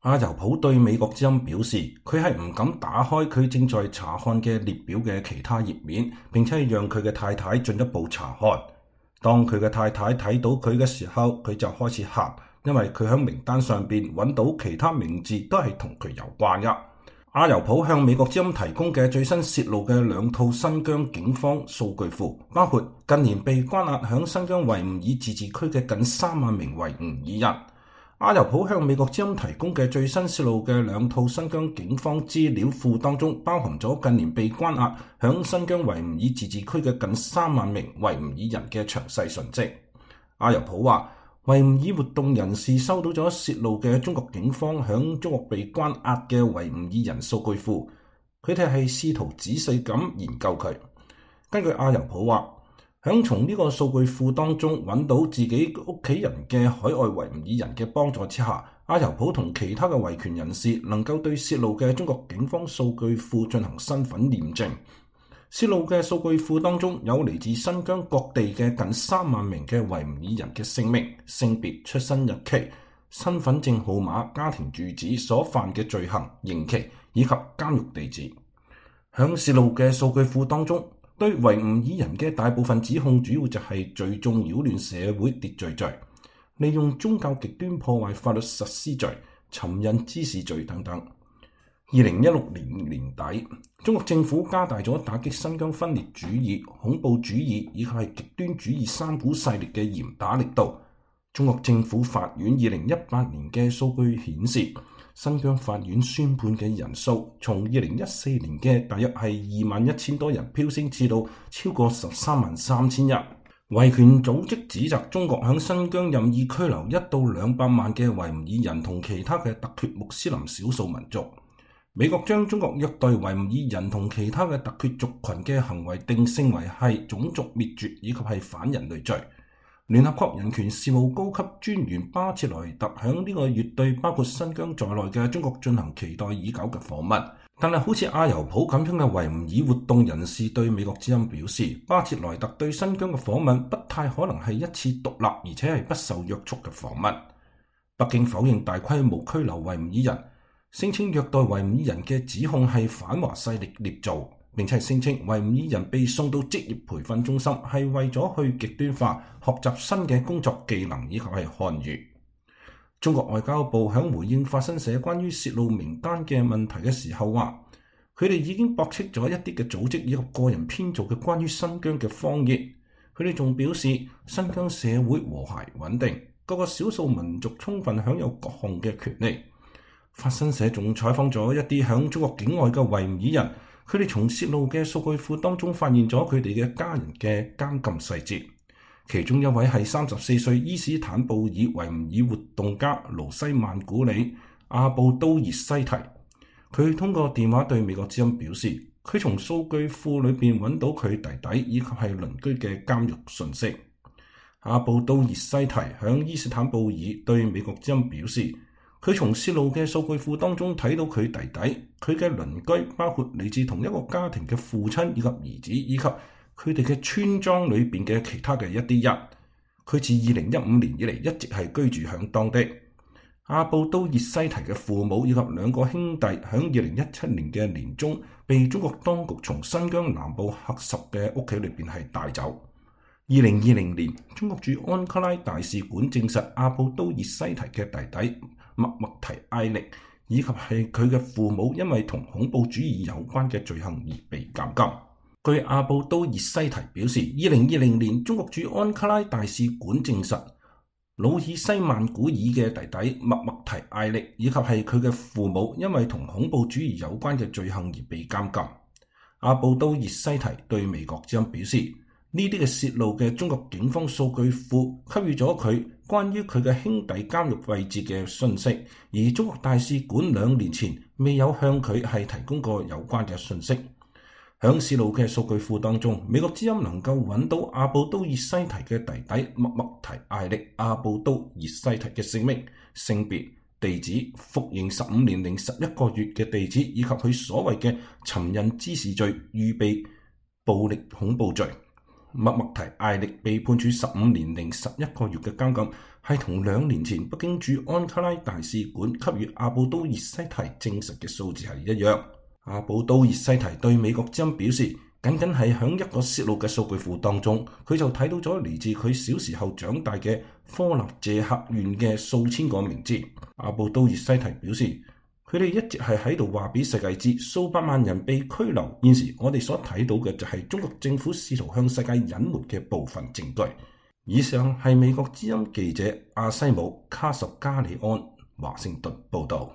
阿尤普對美國之音表示，佢係唔敢打開佢正在查看嘅列表嘅其他頁面，並且讓佢嘅太太進一步查看。當佢嘅太太睇到佢嘅時候，佢就開始喊，因為佢喺名單上邊揾到其他名字都係同佢有關嘅。阿尤普向美國之音提供嘅最新泄露嘅2套新疆警方數據庫，包括近年被關押響新疆維吾爾自治區嘅近3萬名維吾爾人。阿尤普向美國之音提供嘅最新泄露嘅2套新疆警方資料庫當中，包含咗近年被關押響新疆維吾爾自治區嘅近3萬名維吾爾人嘅詳細訊息。阿尤普話，維吾爾活動人士收到咗泄露嘅中國警方響中國被關押嘅維吾爾人數據庫，佢哋係試圖仔細咁研究佢。根據阿尤普話，響從呢個數據庫當中揾到自己屋企人嘅海外維吾爾人嘅幫助之下，阿尤普同其他嘅維權人士能夠對泄露嘅中國警方數據庫進行身份驗證。泄露嘅數據庫當中有嚟自新疆各地嘅近3萬名嘅維吾爾人嘅姓名、性別、出生日期、身份證號碼、家庭住址、所犯嘅罪行、刑期以及監獄地址。響泄露嘅數據庫當中，對維吾爾人嘅大部分指控主要就係聚眾擾亂社會秩序罪、利用宗教極端破壞法律實施罪、尋釁滋事罪等等。2016年年底，中國政府加大咗打擊新疆分裂主義、恐怖主義以及係極端主義3股勢力嘅嚴打力度。中國政府法院2018年嘅數據顯示，新疆法院宣判嘅人數從2014年嘅大約係21,000多人飆升至到超過133000人。維權組織指責中國響新疆任意拘留1到200萬嘅維吾爾人同其他嘅突厥穆斯林少數民族。美國將中國虐待維吾爾人同其他嘅突厥族群嘅行為定性為係種族滅絕以及係反人類罪。聯合國人權事務高級專員巴切萊特響呢個月對包括新疆在內嘅中國進行期待已久嘅訪問，但係好似阿尤普咁樣嘅維吾爾活動人士對美國之音表示，巴切萊特對新疆嘅訪問不太可能係一次獨立而且係不受約束嘅訪問。北京否認大規模拘留維吾爾人，聲稱虐待維吾爾人嘅指控係反華勢力捏造，並且聲稱維吾爾人被送到職業培訓中心係為咗去極端化、學習新嘅工作技能以及係漢語。中國外交部響回應法新社關於泄露名單嘅問題嘅時候話，佢哋已經駁斥咗一啲嘅組織以及個人編造嘅關於新疆嘅謊言。佢哋仲表示，新疆社會和諧穩定，各個少數民族充分享有各項嘅權利。法新社仲採訪咗一啲響中國境外嘅維吾爾人，佢哋從泄露嘅數據庫當中發現咗佢哋嘅家人嘅監禁細節。其中一位係34歲伊斯坦布爾維吾爾活動家盧西曼古里阿布都熱西提，佢通過電話對美國之音表示，佢從數據庫裏邊揾到佢弟弟以及係鄰居嘅監獄訊息。阿布都熱西提響伊斯坦布爾對美國之音表示，佢從泄露嘅數據庫當中睇到佢弟弟、佢嘅鄰居，包括嚟自同一個家庭嘅父親以及兒子，以及佢哋嘅村莊裏邊嘅其他嘅一啲人。佢自2015年以嚟一直係居住響當地。阿布都熱西提嘅父母以及2個兄弟響2017年嘅年中被中國當局從新疆南部喀什嘅屋企裏邊係帶走。2020年，中國駐安卡拉大使館證實阿布都熱西提嘅弟弟麥麥提艾力以及係佢嘅父母因為同恐怖主義有關嘅罪行而被監禁。據阿布都熱西提表示，2020年中國駐安卡拉大使館證實，努爾西曼古爾嘅弟弟麥麥提艾力以及係佢嘅父母因為同恐怖主義有關嘅罪行而被監禁。阿布都熱西提對美國之音表示，呢啲嘅泄露嘅中國警方數據庫給予咗佢關於佢嘅兄弟監獄位置嘅信息，而中國大使館2年前未有向佢係提供過有關嘅信息。響泄露嘅數據庫當中，美國之音能夠揾到阿布都熱西提嘅弟弟麥麥提艾力阿布都熱西提嘅姓名、性別、地址、服刑15年零11個月嘅地址，以及佢所謂嘅尋釁滋事罪、預備暴力恐怖罪。 麥麥提艾力被判處15年零11個月嘅監禁，係同2年前北京駐安卡拉大使館給予阿布都熱西提證實嘅數字係一樣。阿布都熱西提對美國之音表示，僅僅係響一個泄露嘅數據庫當中，佢就睇到咗嚟自佢小時候長大嘅科納謝克縣嘅數千個名字。阿布都熱西提表示，佢哋一直係喺度話俾世界知，數百萬人被拘留。現時我哋所睇到嘅就係中國政府試圖向世界隱瞞嘅部分證據。以上係美國之音記者阿西姆卡什加里安華盛頓報道。